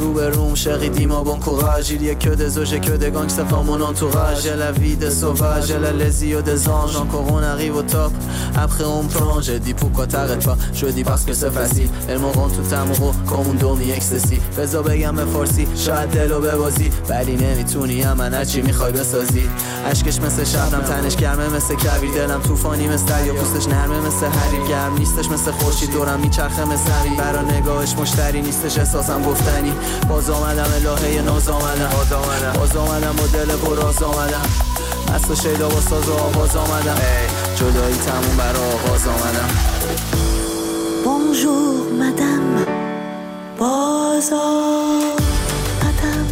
روبروم شقیدیم à bon courage il y a que des objets que des gangsters dans mon entourage j'ai la vie des sauvages j'ai la les yeux des anges encore on arrive au top après on plonge je dis pourquoi t'arrêtes pas je dis parce que c'est facile elles m'ont rendu tout amoureux comme un dormi ecstasy بذار بگم به فارسی شاید دلو ببازی ولی نمیتونی من هرچی میخوای بسازی عشقش مثل شبنم تنش گرمه مثل کویر دلم طوفانی مثل دریا پوستش نرمه مثل حریر گرم نیستش مثل خورشید دورم میچرخه مثل حریر برا نگاهش مشتری نیستش احساسم گفتنی باز آمدم الهه ناز آمدم با دل براز آمدم از و شیدا با ساز و آواز آمدم جدایی تموم برا آغاز آمدم Bonjour madame باز آمدم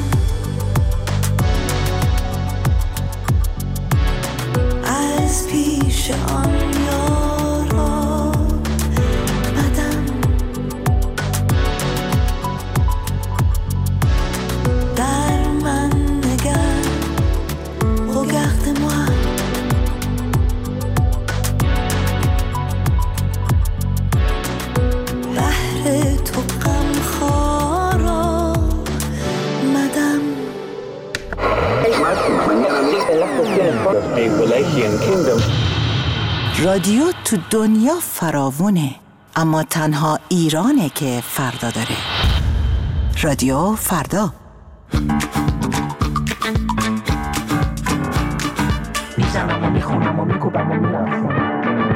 از پیش آن یارا مدم در من نگر regarde-moi بحر تو غمخوارا مدم رادیو تو دنیا فراوونه اما تنها ایرانه که فردا داره. رادیو فردا میزنم و میخونم و میکوبم و میرفت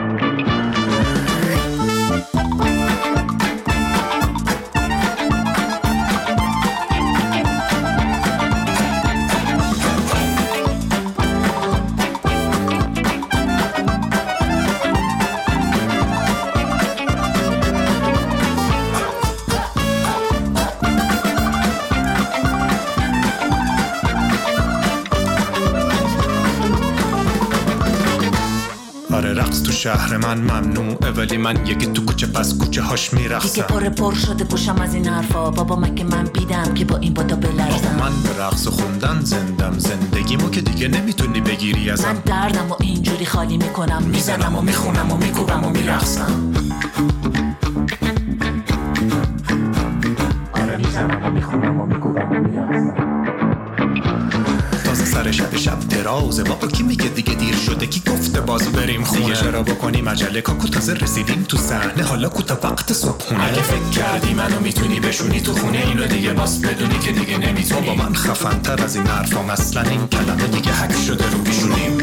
شهر من ممنوعه ولی من یکی تو کوچه پس کوچه هاش میرقصم دیگه پر شده گوشم از این حرفا بابا مگه من بیدم که با این بادا بلرزم من به رقص و خوندن زندم زندگیمو که دیگه نمیتونی بگیری ازم من دردم و اینجوری خالی میکنم میزنم و میخونم و میکوبم و میرقصم آره میزنم و میخونم و میکوبم و میرقصم سر شب درازه بابا کی میگه دیگه دیر شده کی گفته باز بریم خونه دیگه چرا بکنیم عجله کاکو تازه رسیدیم تو صحنه حالا کوتا وقت صبحونه اگه فکر کردی منو میتونی بشونی تو خونه اینو دیگه باز بدونی که دیگه نمیتونی بابا من خفن تر از این حرفام اصلا این کلمه دیگه حک شده رو پیشونیم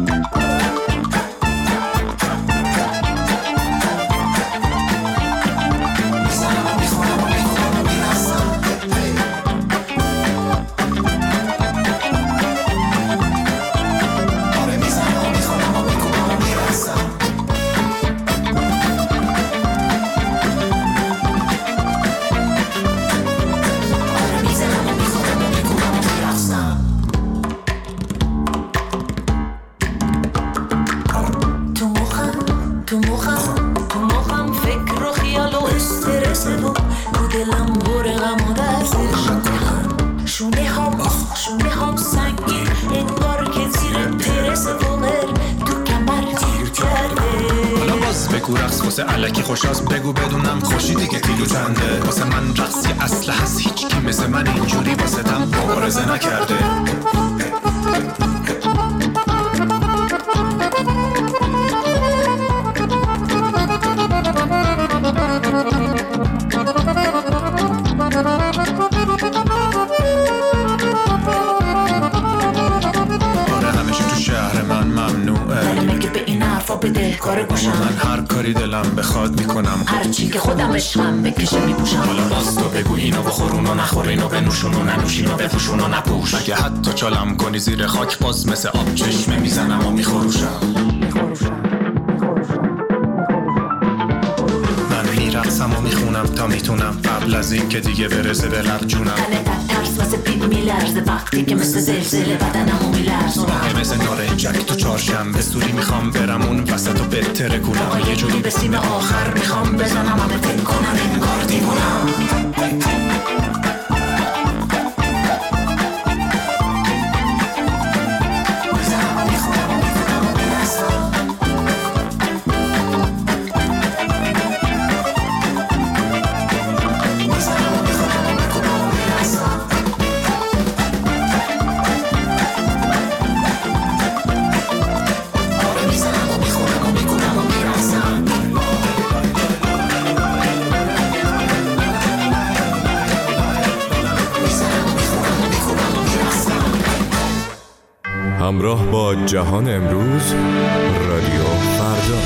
الکی خوشاست بگو بدونم خوشی دیگه کیلو چنده واسه من رقصی اصله هست هیچ کی مثل من اینجوری واسه تم مبارزه نکرده آره همیشه تو شهر من ممنوعه ولی مگه به این حرفا بده کار گوشم من هر کاری دلم بخواد میکنم هر چی که خودم عشقم بکشه میپوشم حالا باز تو بگو اینو بخورون و نخور اینو بنوشون و ننوشین و بپوشون و نپوش مگه حتی چالم کنی زیر خاک باز مثل آب چشمه میزنم و میخوروشم من میرقصم و میخونم تا میتونم قبل از این که دیگه برسه به لب جونم تنه ترس واسه پیپ میلرزه وقتی که مثل زلزله بدنمو میلرزونم مثل نارنجک تو چهارشنبه سوری میخوام برم اون وسط و بهتره گولم یه جوری به سیم آخر میخوام بزنم همه فکر کنم انگار دیوونم همراه با جهان امروز، رادیو فردا.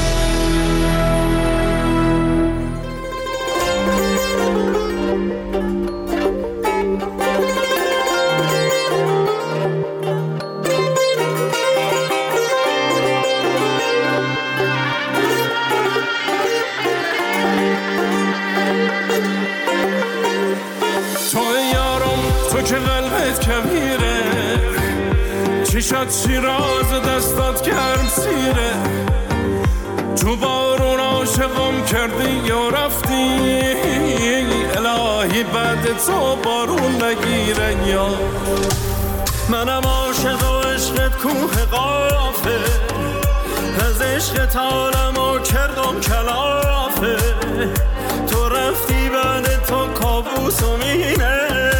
چشات شیراز دستات گرم سیره، تو بارون عاشقم کردی یا رفتی، الهی بعد تو بارون نگیره. یا منم عاشق و عشقت کوه قافه، از عشقت عالمو کردم کلافه، تو رفتی بعد تو کابوسم اینه،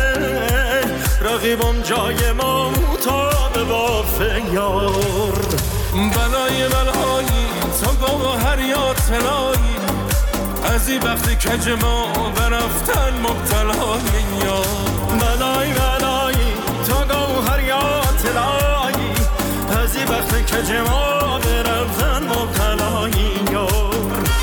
رقیبم جای ما مطابق بافه. یار بلای بلایی تو گوهر یا طلایی، از این وقتی کج ما برفتن مبتلایی. یار بلای بلایی تو گوهر یا طلایی، از این وقتی کج ما برفتن مبتلایی. یار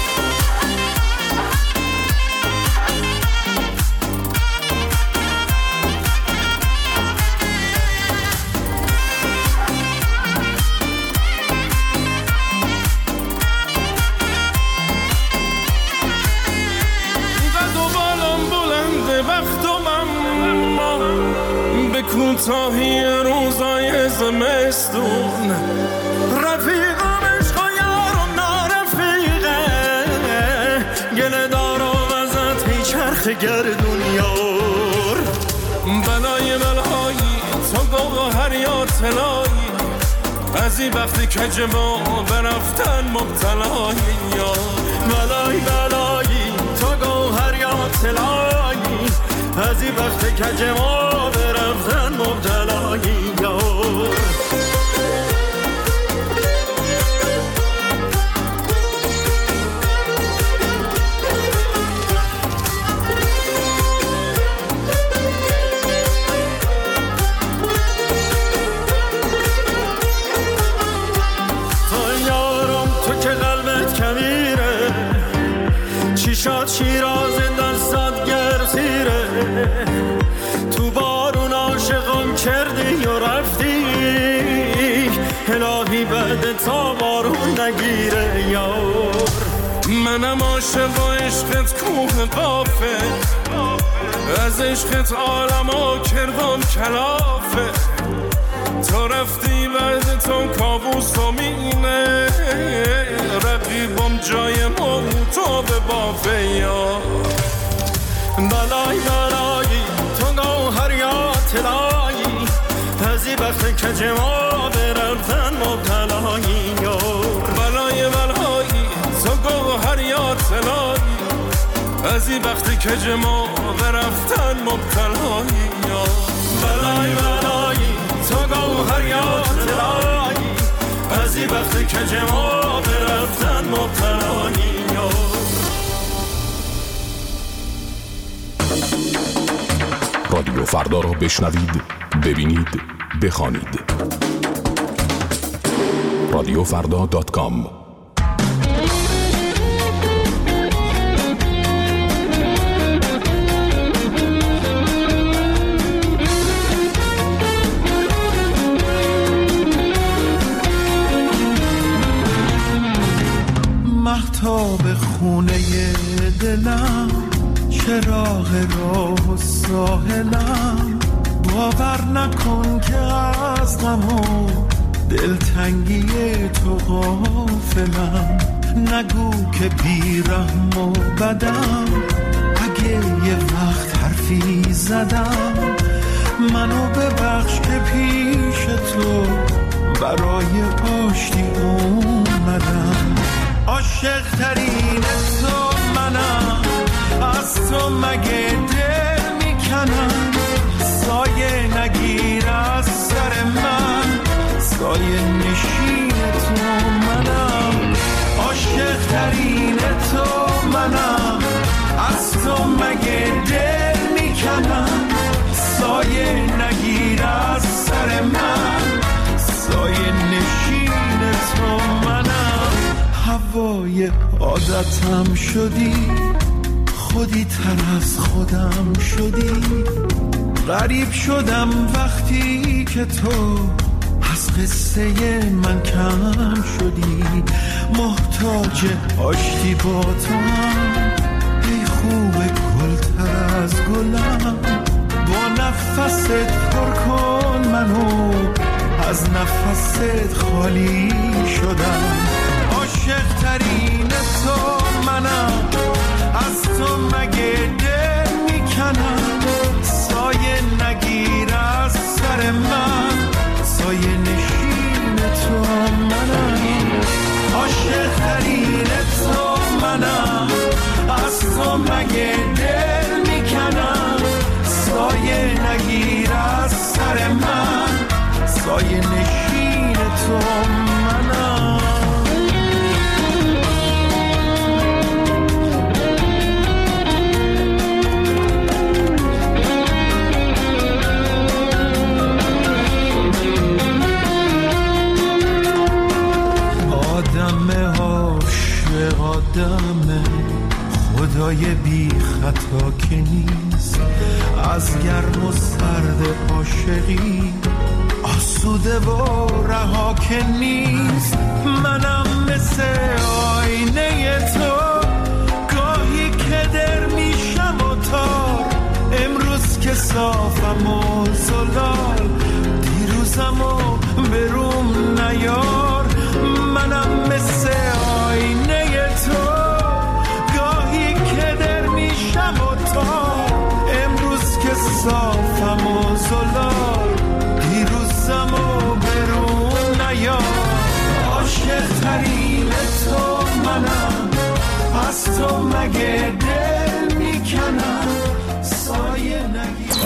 کوتاهی روزای زمستون، رفیقم عشق و یارم نارفیقه، گله دارم ازت هی چرخ گردون. یار بلای بلایی تو گوهر یا طلایی، از این وقتی کج ما برفتن مبتلایی. یار بلای بلایی تو گوهر یا طلایی، از این وقتی کج ما برفتن مبتلایی. یار تو یارم تو که قلبت کمیره، چشات شیراز دستات گرسیره، تو بارون عاشقم کردی و رفتی، الهی بعد تا بارون نگیره. یار منم عاشق و عشقت کوه قافه، از عشقت عالمو کردم کلافه، تو رفتی بعد تو کابوسم اینه، رقیبم جای ما تو به بافه. یار بلای بلایی تو گوهر یا طلایی، از این وقت کج ما برفتن مبتلایی. یار بلای بلایی تو گوهر یا طلایی، از این وقت کج ما برفتن مبتلایی. یار بلای بلایی تو گوهر یا طلایی، از این وقت کج ما برفتن مبتلایی. یار رادیو فردا را بشنوید، ببینید، بخوانید. رادیوفردا.com. مهتاب خونه دلم، چراغ راه و ساحلم، باور نکن که از غم و دلتنگی تو غافلم، نگو که بیرحم و بدم، اگه یه وقت حرفی زدم، منو ببخش که پیش تو برای آشتی اومدم. عاشق ترین تو منم، از تو مگه دل میکنم، سایه نگیر از سر من، سایه نشین تو منم. عاشق ترین تو منم، از تو مگه دل میکنم، سایه نگیر از سر من، سایه هوای عادتم شدی، خودی تر از خودم شدی. غریب شدم وقتی که تو از قصه من کم شدی. محتاج آشتی با تو هم، ای خوب گلتر از گلم. با نفست پر کن منو، از نفست خالی شدم. عاشق ترین تو منم، از تو مگه دل میکنم. سایه نگیر از سر من، سایه نشین تو منم. عاشق ترین تو منم، از تو مگه دل میکنم. سایه نگیر از سر من، سایه نشین تو منم. آدم عاشق آدم، خدای بی خطا که نیست. از گرم و سرد عاشقی آسوده و رها که نیست. منم مثل آینه تو، گاهی که در میشم و تار. امروز که صافم و زلال، دیروزم و بروم نیار. منم مثل آینه تو، گاهی که در میشم و تار. امروز که صافم و زلال، دیروزم و برون نیار. عاشق ترین تو منم، از تو مگه دل میکنم. سایه نگیر.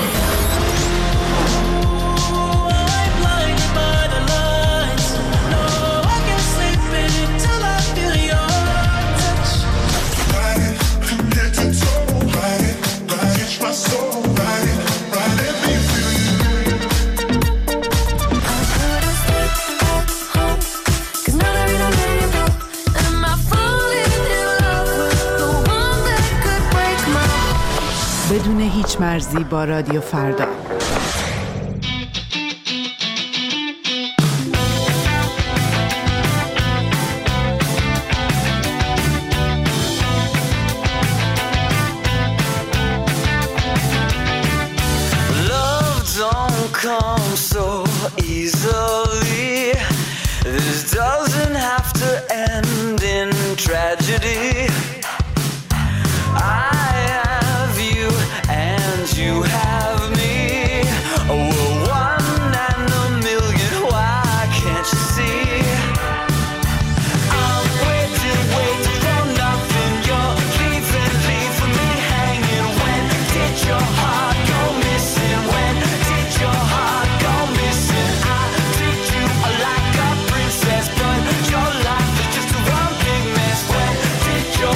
بدون هیچ مرزی با رادیو فردا. Love don't come so easily. This doesn't have to end in tragedy. You have me. Oh, one in a million. Why can't you see? I'm waiting for nothing. You're leaving me hanging. When did your heart go missing? When did your heart go missing? I treat you like a princess, but your life is just a one big mess. When did your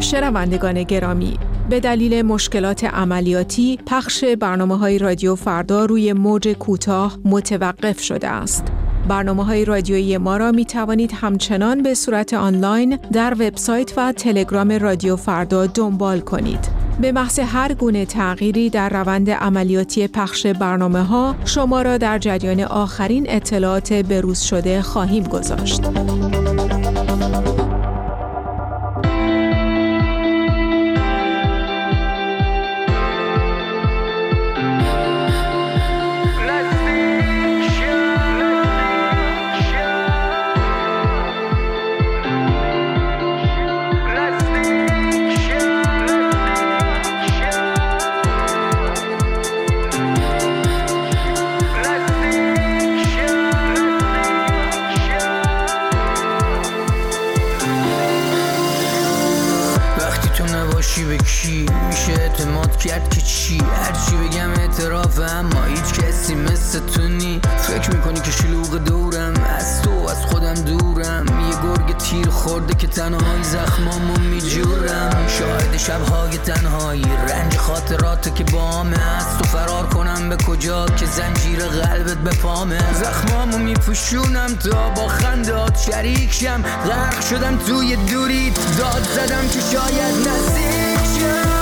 شنوندگان گرامی، به دلیل مشکلات عملیاتی پخش برنامه‌های رادیو فردا روی موج کوتاه متوقف شده است. برنامه‌های رادیویی ما را می توانید همچنان به صورت آنلاین در وبسایت و تلگرام رادیو فردا دنبال کنید. به محض هر گونه تغییری در روند عملیاتی پخش برنامه‌ها شما را در جریان آخرین اطلاعات بروز شده خواهیم گذاشت. میشه اعتماد کرد که چی هرچی بگم اعترافم اما هیچ کسی مثل تو نی. فکر میکنی که شلوغ دورم از تو از خودم دورم، یه گرگ تیر خورده که تنهایی زخمامو میجورم. شاهد شبهای تنهایی رنج خاطرات که بامه، از تو فرار کنم به کجا که زنجیر قلبت به پامه. زخمامو میپوشونم تا با خندات شریک شم، غرق شدم توی دوریت داد زدم که شاید نزدیک شم.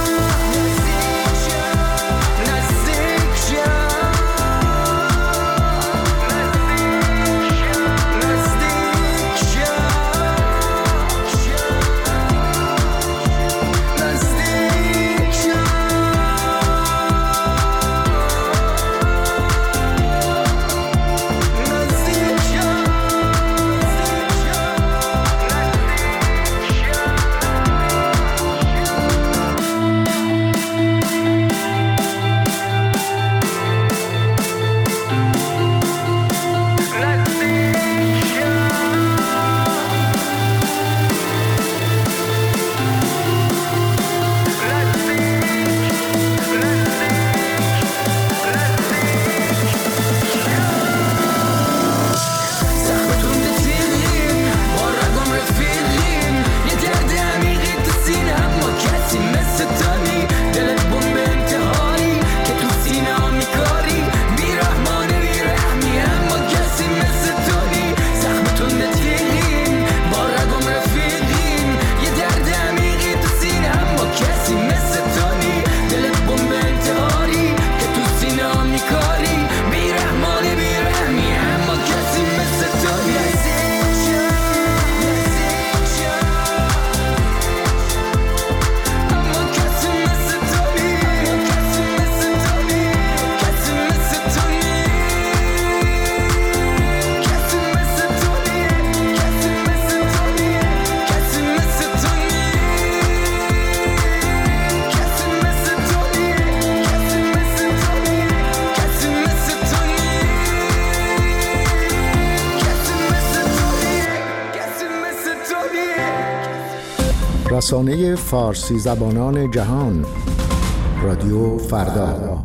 رسانه فارسی زبانان جهان رادیو فردا.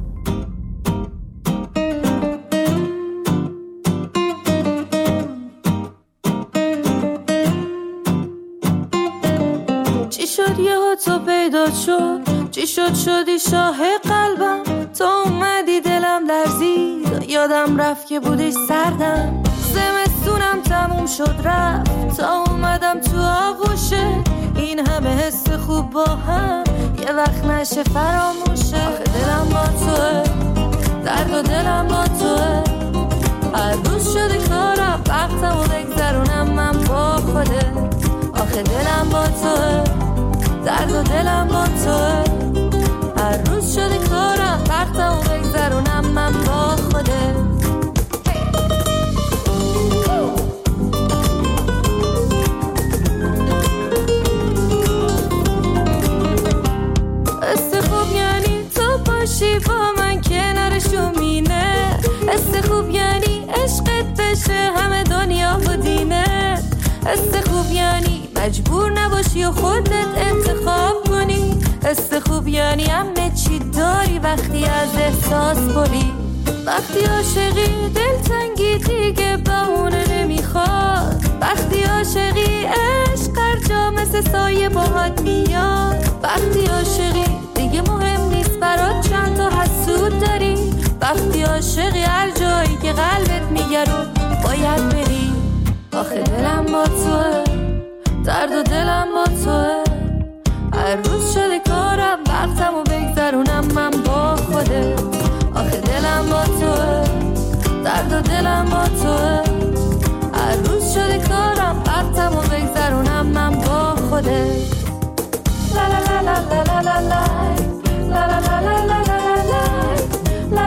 چی شد یهو تو پیدا شد، چی شد شدی شاه قلبم، تو اومدی دلم لرزید، یادم رفت که بودی سردم. زمستونم تموم شد رفت تا اومدم تو آغوشه، این همه حس خوب با هم یه وقت نشه فراموشه. آخه دلم با توه، درد و دلم با توه، هر روز شده کارم وقتمو بگذرونم من با خوده. آخه دلم با توه، درد و دلم با توه، هر روز شده کارم وقتمو بگذرونم من با خوده. باشی با من کنارشو مینه، حس خوب یعنی عشقت بشه همه دنیا و دینه. حس خوب یعنی مجبور نباشی و خودت انتخاب کنی، حس خوب یعنی همه چی داری وقتی از احساس بری. وقتی عاشقی دلتنگی دیگه بهونه نمیخواد، وقتی عاشقی عشق هر جا مثل سایه باهات میاد. وقتی عاشقی دیگه مهم نیست برات چند تا حسود داری. وقتی عاشقی هر جایی که قلبت میگه رو باید بری. آخه دلم با توه، درد و دلم با توه. هر روز شده کارم وقتمو بگذرونم من با خودت. آخه دلم با توه، درد و دلم با توه. هر روز شده کارم وقتمو بگذرونم من با خودت. لا لا لا لا لا لا لا لا لا لا لا لا لا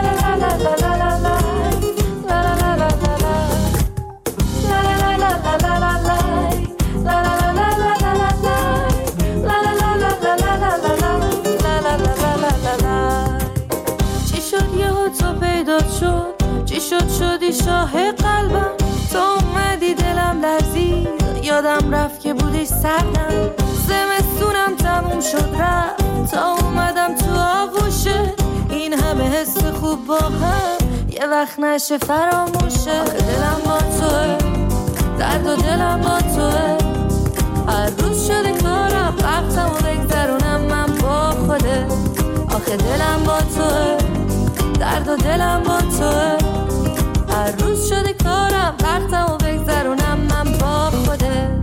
چی شد یهو تو پیدا شد، چی شد شدی شاه قلبم. تو اومدی دلم لرزید، یادم رفت که بودی سردم. زمستونم تموم شد رفت تا اومدم تو آغوشه. این همه حس خوب با هم یه وقت نشه فراموشه. آخه دلم با توه، درد و دلم با توه. هر روز شده کارم وقتمو بگذرونم من با خودت. آخه دلم با توه، درد و دلم با توه. هر روز شده کارم وقتمو بگذرونم من با خودت.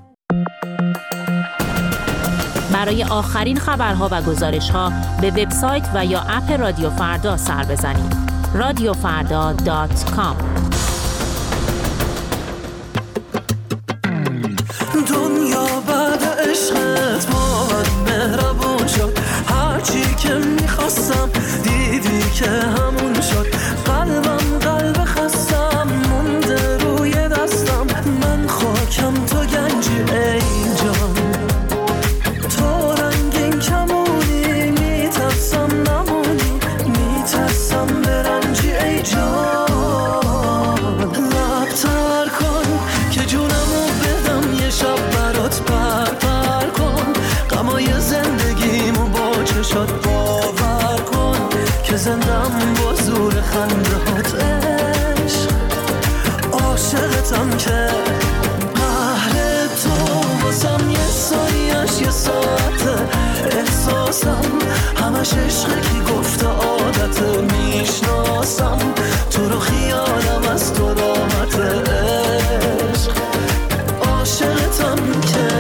برای آخرین خبرها و گزارش‌ها به وبسایت و یا اپ رادیو فردا سر بزنید. radiofarda.com. دنیا بعد عشقت با من مهربون شد. هرچی که میخواستم دیدی که همون شد. قلبم قلب خستم مونده روی دستم. من خاکم تو گنجی ای جان. تو رنگین کمونی میترسم نمونی. میترسم برنجی ای جان. لبتر کن که جونمو بدم یه شب برات پر کن. غمای زندگیمو با چشات باور کن که زندم با زور خندهات عشق. عاشقتم که قهر تو واسم یه ثانیه‌اش یه ساعته. احساسم همش عشقه که گفته عادته. میشناسم تو رو خیالم از تو راحته عشق. عاشقتم که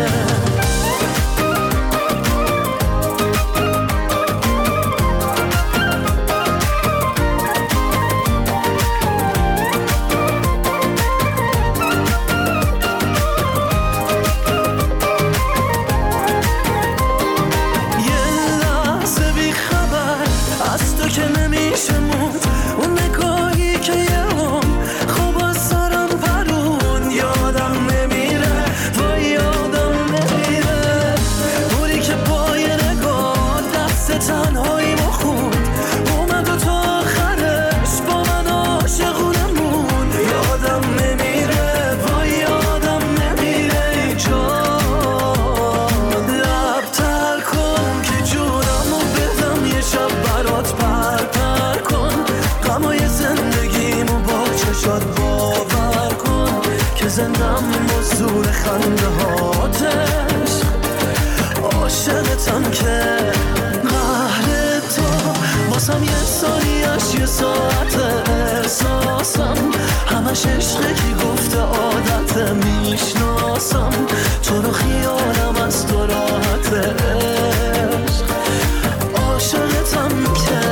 زندم مزدور خنده هاتش. عاشقتم که قهر تو واسم یه ثانیه‌اش یه ساعت. احساسم همش عشقه که گفته عادت. میشناسم تو رو خیالم از تو راحت عشق. عاشقتم که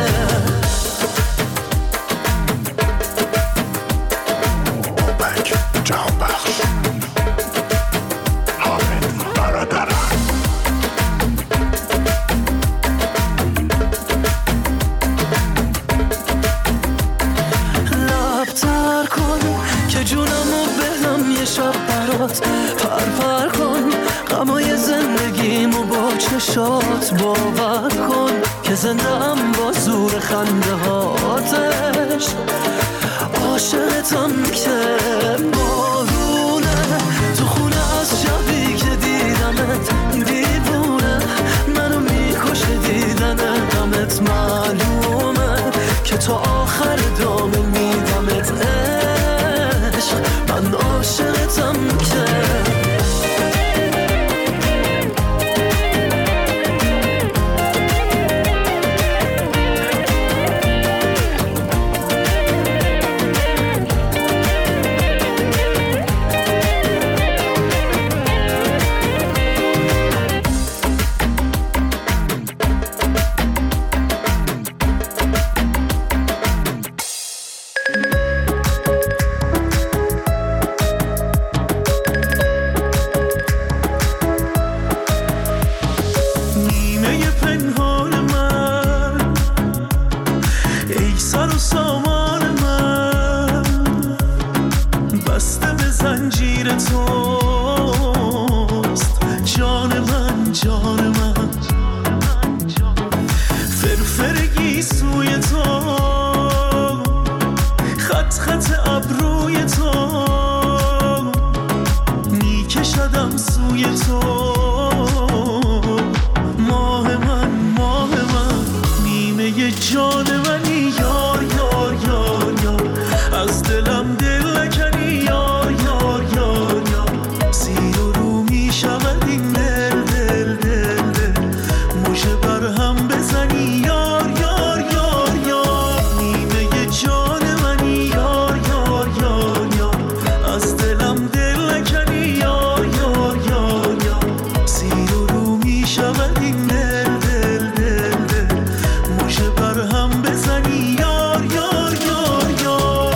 جهان بخش حامد برادران. لبتر کن که جونمو بدم یه شب برات پر کن. غمای زندگیمو با چشات باور کن که زندم با زور خنده هاتش. عاشقتم که بارونه تو خونه از شبی که دیدمت. دیوونه منو میکشه دیدن غمت. معلومه که تو آخر دامه میدمت عشق. من عاشقتم که تو ماه من نیمه جان منی یار یار یار یار از دلم دل نکنی یار یار یار یار سیر و رو می شود این دل دل دل دل موشه بر هم بزنی یار یار یار یار نیمه جان منی یار یار یار یار از دلم دل نکنی یار یار یار یار سیر و رو می شود این دل دل دل دل موشه بر هم بزنی یار یار یار یار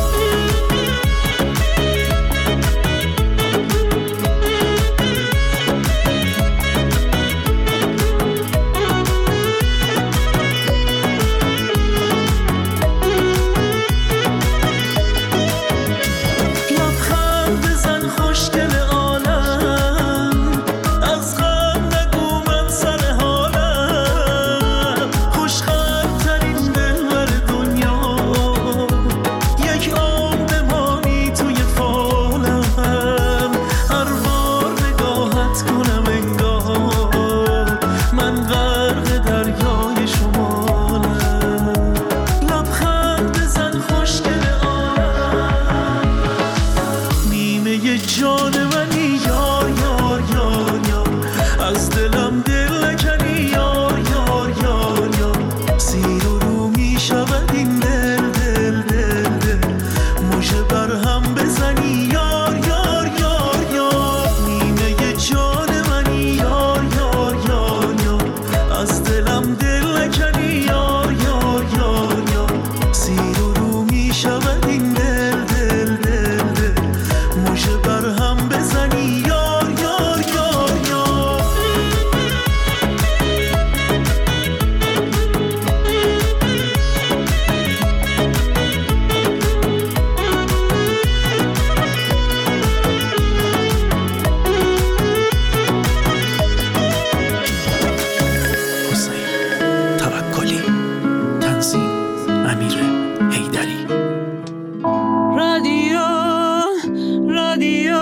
لبخند بزن خوشگل عالم از غم نگو من سر حالم خوشخند ترین دلبر دنیا یک عمر بمانی توی فالم هر بار نگاهت کنم انگار من غرق دریای شمالم لبخند بزن خوشگل عالم نیمه جان منی یار یار یار یار از دلم دل نکنی یار یار یار یار سیر و رو می شود این دل دل دل دل موشه بر هم بزنی یار یار یار یار نیمه جان منی یار یار یار یار از دلم دل نکنی یار یار یار یار سیر و رو می شود این دل دل دل دل موشه بر هم بزنی یار یار یار یار حسین توکلی تنظیم امیر حیدری رادیو رادیو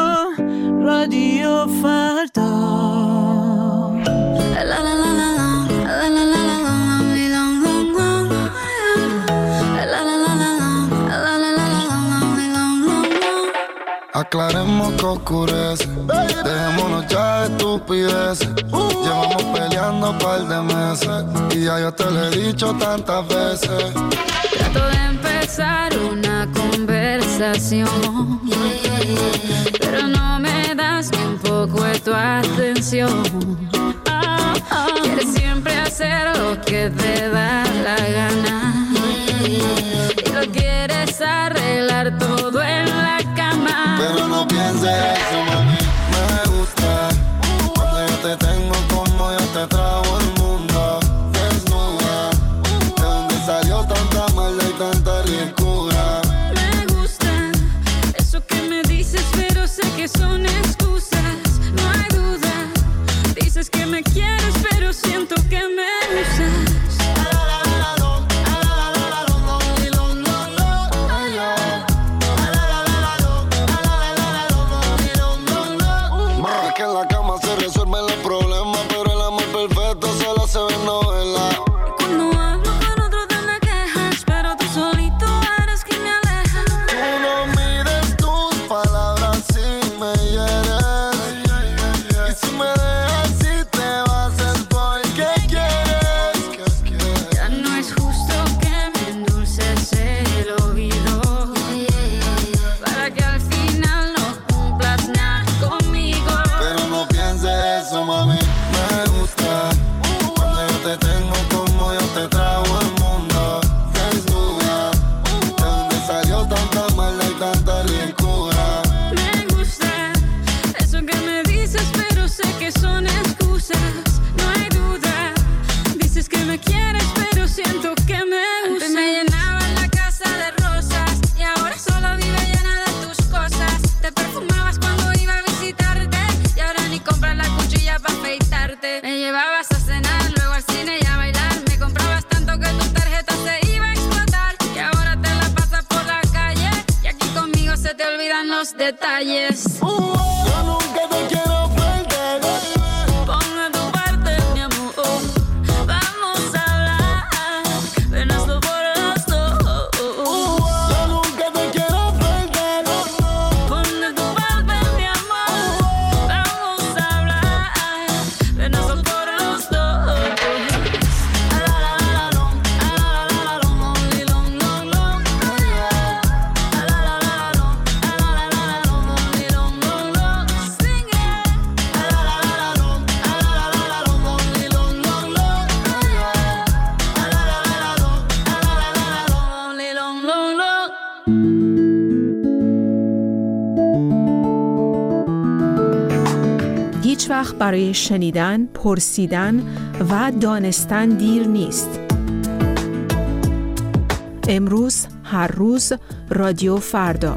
رادیو فردا لا لا لا لا لا لا لا Aclaremos que oscurece, dejémonos ya de estupideces. Llevamos peleando un par de meses y ya yo te lo he dicho tantas veces. Trato de empezar una conversación, pero no me das ni un poco de tu atención. Quieres siempre hacer lo que te da la gana y lo quieres arreglar todo en la cama. Pero no pienses eso, mami, me gusta cuando yo te tengo como yo te trago el mundo desnuda. ¿De dónde salió tanta maldad y tanta ricura? Me gusta eso que me dices, pero sé que son excusas. No hay duda, dices que me quieres, pero siento que me usas. Es que en la cama se resuelven los problemas, pero el amor perfecto solo se ve en novela. Cuando hablo con otros te me quejas, pero tú solito eres quien me aleja. Tú no mires tus palabras si me hieres. Y si me dejas, si te vas es porque quieres. Ya no es justo que me endulces el oído para que al final no cumplas nada conmigo. Pero no pienses eso, mami, me gusta cuando yo te tengo como yo te trago el mundo desnuda. ¿De dónde salió tanta maldad y tanta ricura? Me gusta eso que me dices, pero sé que son excusas. No hay duda, dices que me quieres, pero siento que me usas. Antes me llenaba la casa de rosas y ahora solo vive llena de tus cosas. Te perfumabas cuando iba a visitarte y ahora ni compras la cuchilla para afeitarte. Me llevabas a cenar, luego al cine y a bailar. Me comprabas tanto que tu tarjeta se iba a explotar y ahora te la pasas por la calle y aquí conmigo se te olvidan los detalles. Yo nunca te quiero perder. هیچ وقت برای شنیدن، پرسیدن و دانستن دیر نیست. امروز، هر روز، رادیو فردا.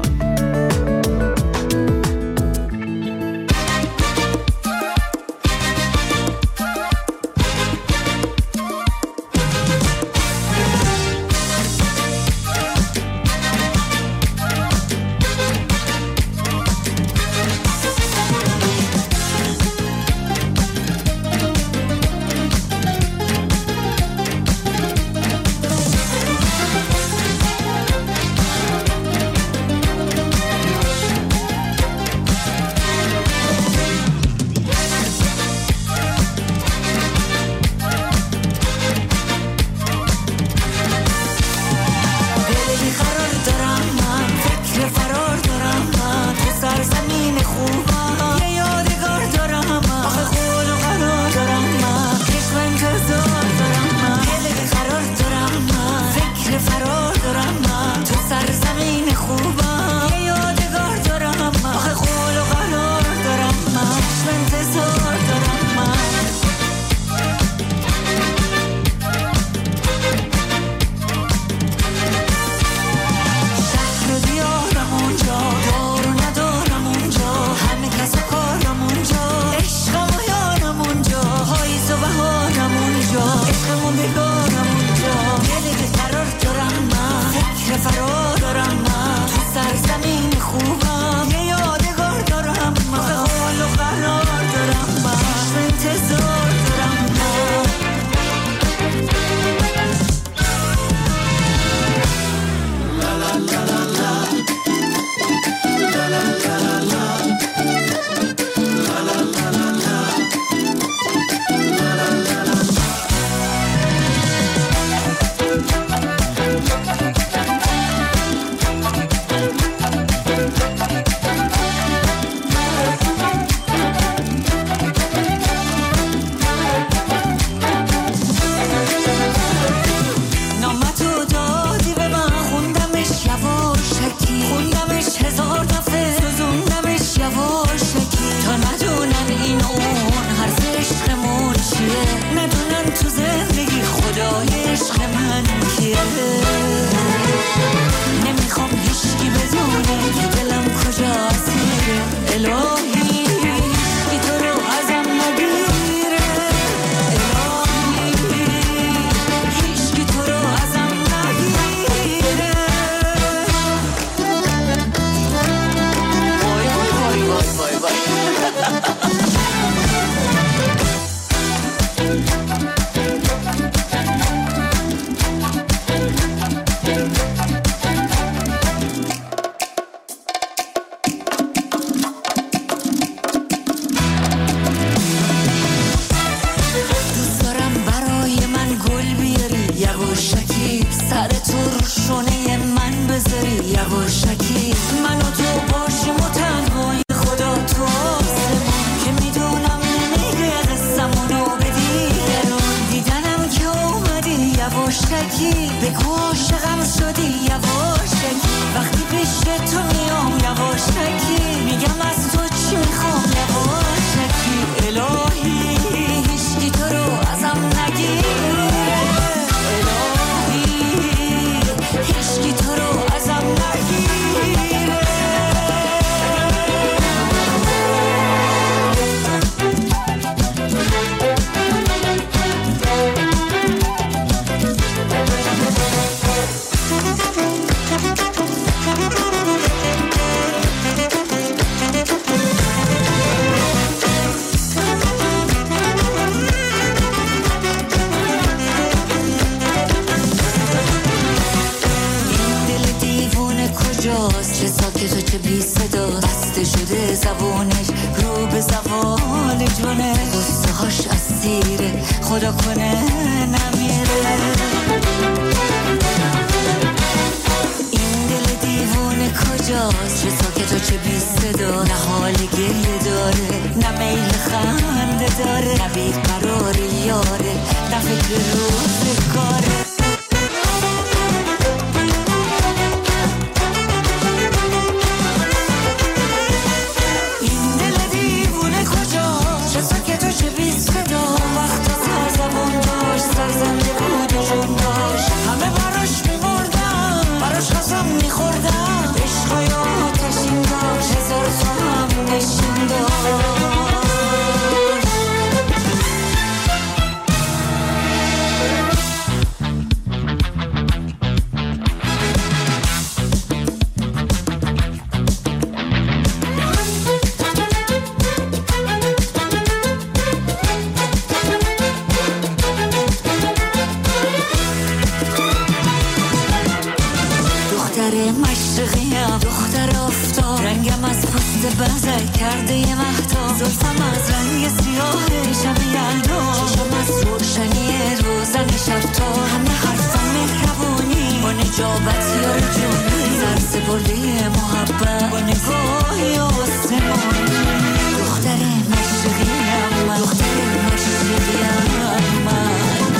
برده محبت با نگاهی آسمانی دختر مشرقیم من دختر مشرقیم من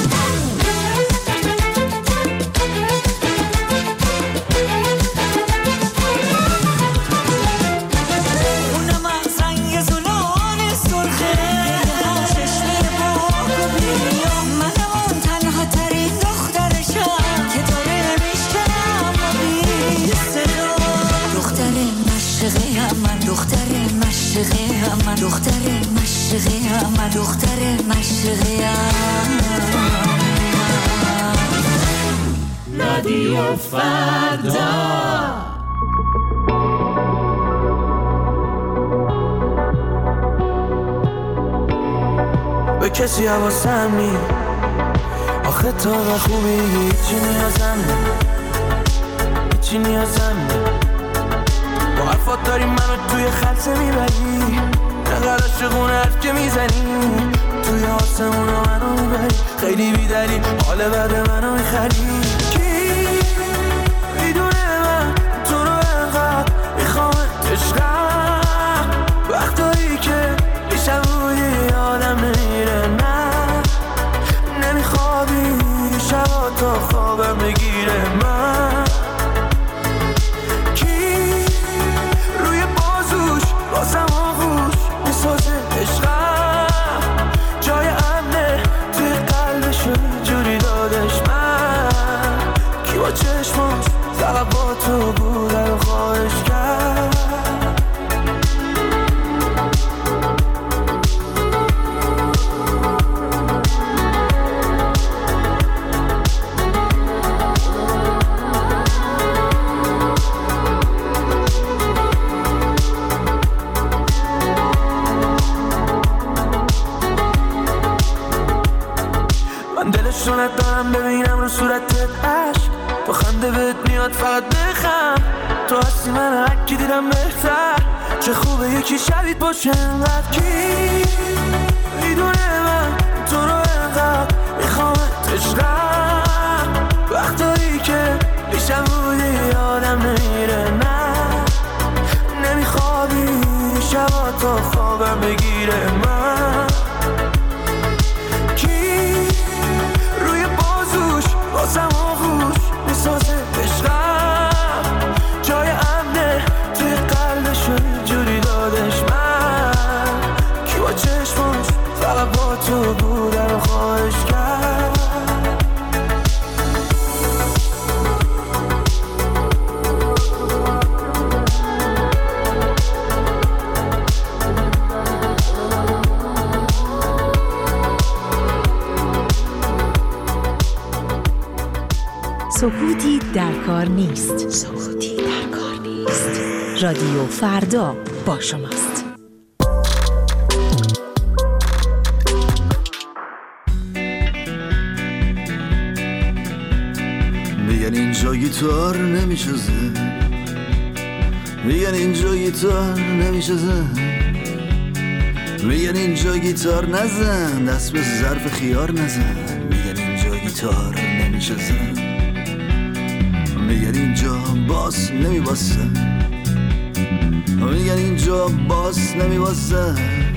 من دختر مشرقیم من دختر مشرقیم رادیو فردا به کسی حواسم نی آخه تا خوبی هیچی نیازم نی هیچی نیازم نی با حرفات داری منو توی خلصه میبری نقل عاشقون حرف که میزنی توی آسمون رو منو میبری خیلی بیدلی حال بعد منو میخری کی میدونه من تو رو انقدر میخوام عشقم وقتایی که بیشم بودی آدم نمیره نه نمیخوابی شبا تا خوابم بگیره من بازم آغوش میسازه عشقم جای امنه توی قلبش جوری دادش من کی با چشماش فقط با تو بوده رو خواهش کرد دلشونت دارم ببینم رو صورتت عشق با خنده بهت میاد فقط بخم تو هستی من هرکی دیدم بهتر چه خوبه یکی شبیت باشه انقدر کی میدونه من تو رو انقدر میخوامت عشقم وقتایی که بیشم بودی آدم نمیره نه نمیخوابی شبا تا خوابم بگیره من بازم آغوش میسازه عشقم جای امنه توی قلبش جوری دادش من کی با چشماش فقط با تو بوده رو خواهش کرد سکوتی در کار نیست. سکوتی در کار نیست. رادیو فردا با شماست. میگن اینجا گیتار نمیشه زد میگن اینجا گیتار نمیشه زد میگن اینجا گیتار نزن دست به ظرف خیار نزن میگن اینجا گیتار نمیشه زد میگن اینجا باس نمیباسه میگن اینجا باس نمیباسه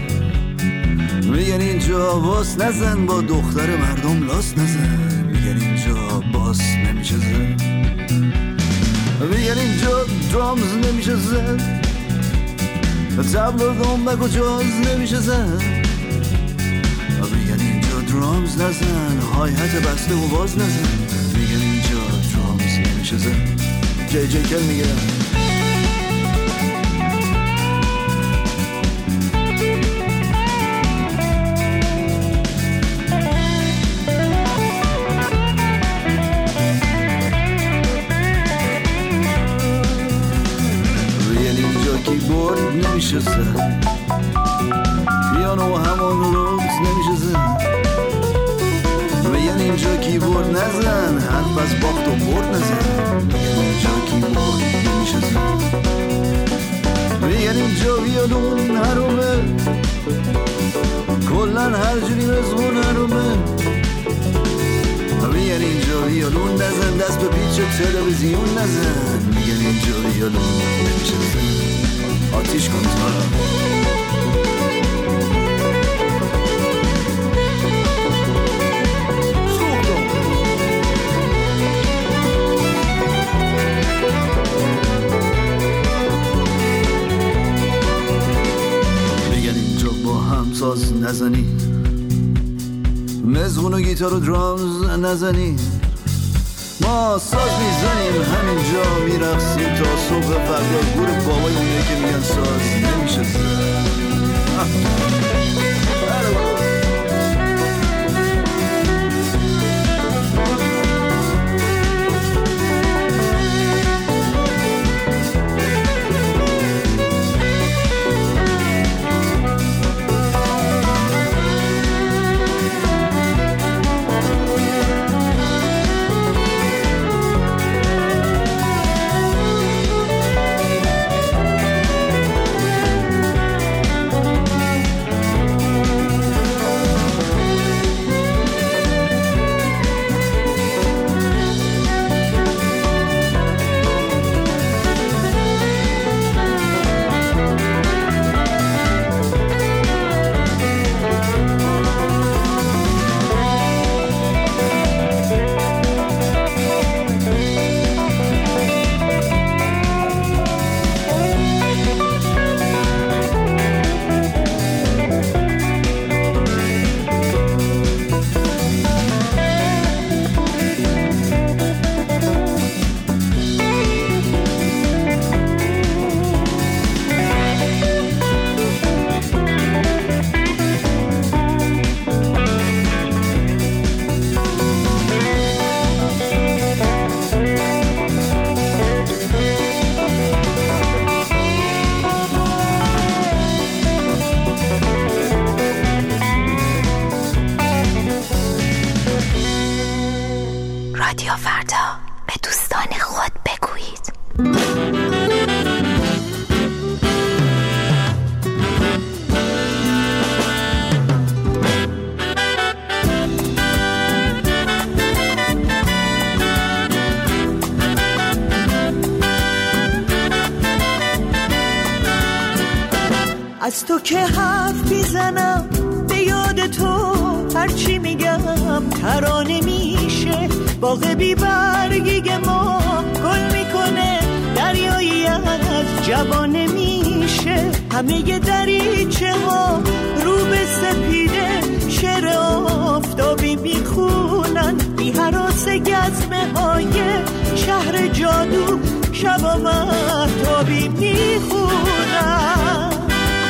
میگن اینجا باس نزن با دختر مردم لاس نزن میگن اینجا باس نمیشه زن میگن اینجا درامز نمیشه زن تبل و دنبک و جاز نمیشه زن میگن اینجا درامز نزن هایت بسته و باز نزن میگن اینجا درامز نمیشه زن جی کل میگه کیبورد نمیشه زد پیانو همون روز نمیشه زد میگن اینجا کیبورد نزن حرف از باخت و برد نزن میگن اینجا کیبورد نمیشه زد میگن اینجا ویولون هرومه کلن هر جوری رزمون هرومه میگن اینجا ویولون نزن دست به پیچ تلویزیون نزن میگن اینجا خیالمون نمیشه آتیش کن تو ساز نزنی مزغون و گیتار و درامز نزنی ما ساز میزنیم همینجا میرقصیم تا صبح فردا گور بابای اونه که میگن ساز نمیشه رادیو فردا به دوستان خود بگویید. از تو که حرف میزنم به یاد تو هرچی میگم ترانه میشه. باغ بی برگی ما گل میکنه دریایی از جوانه میشه. همه دریچه ها رو به سپیده شعر آفتابی میخونن. بی هراس گزمه های شهر جادو شبا مهتابی میخونن.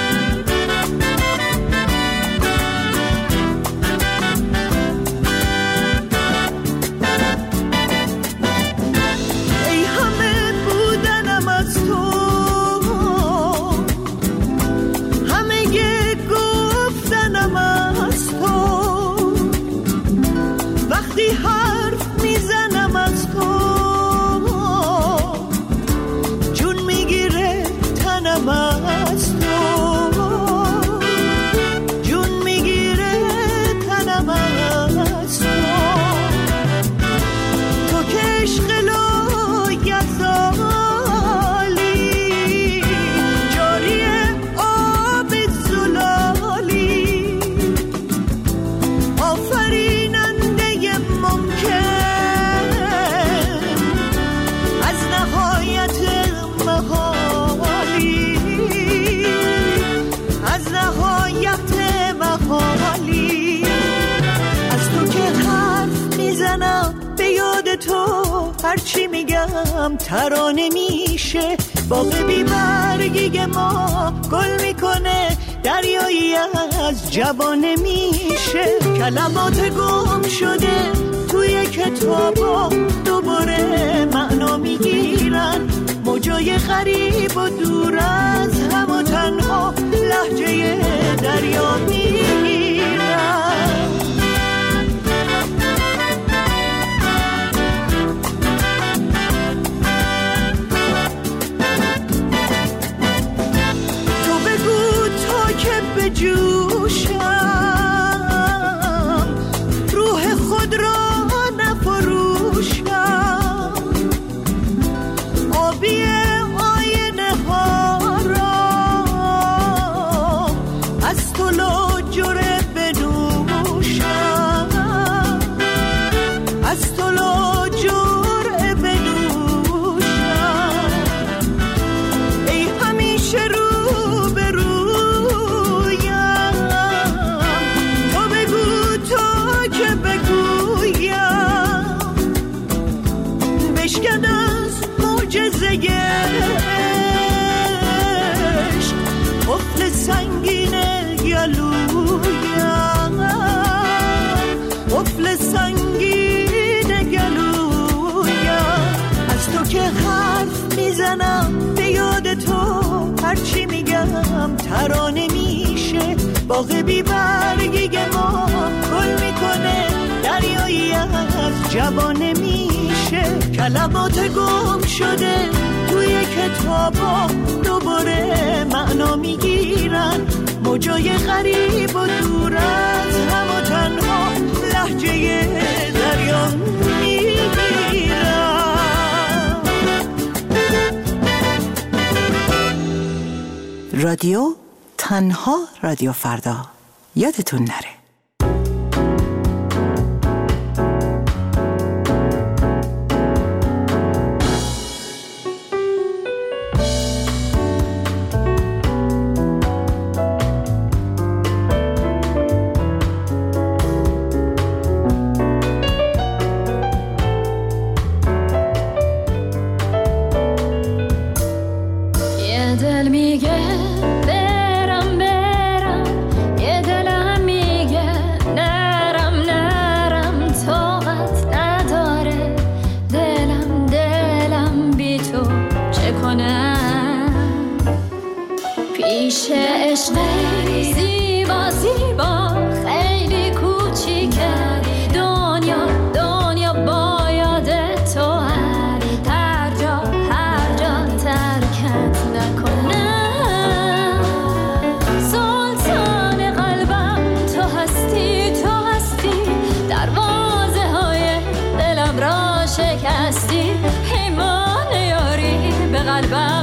هرچی میگم ترانه میشه. باغ بی برگی ما گل میکنه دریایی از جوانه میشه. کلمات گم شده توی کتابا دوباره معنا میگیرن. موجای غریب و دور از هم و تنها لهجه دریا میگیرن. به جوشم روح خود را نفروشم. آبی ترانه میشه، باغ بی برگی ما گل میکنه، دریایی از جوانه میشه، کلمات گم شده توی کتابا دوباره معنا میگیرن، موجای غریب و دور از هم و تنها لهجه دریا میگیرن. رادیو تنها رادیو فردا، یادتون نره. شکستی پیمان یاری به قلبم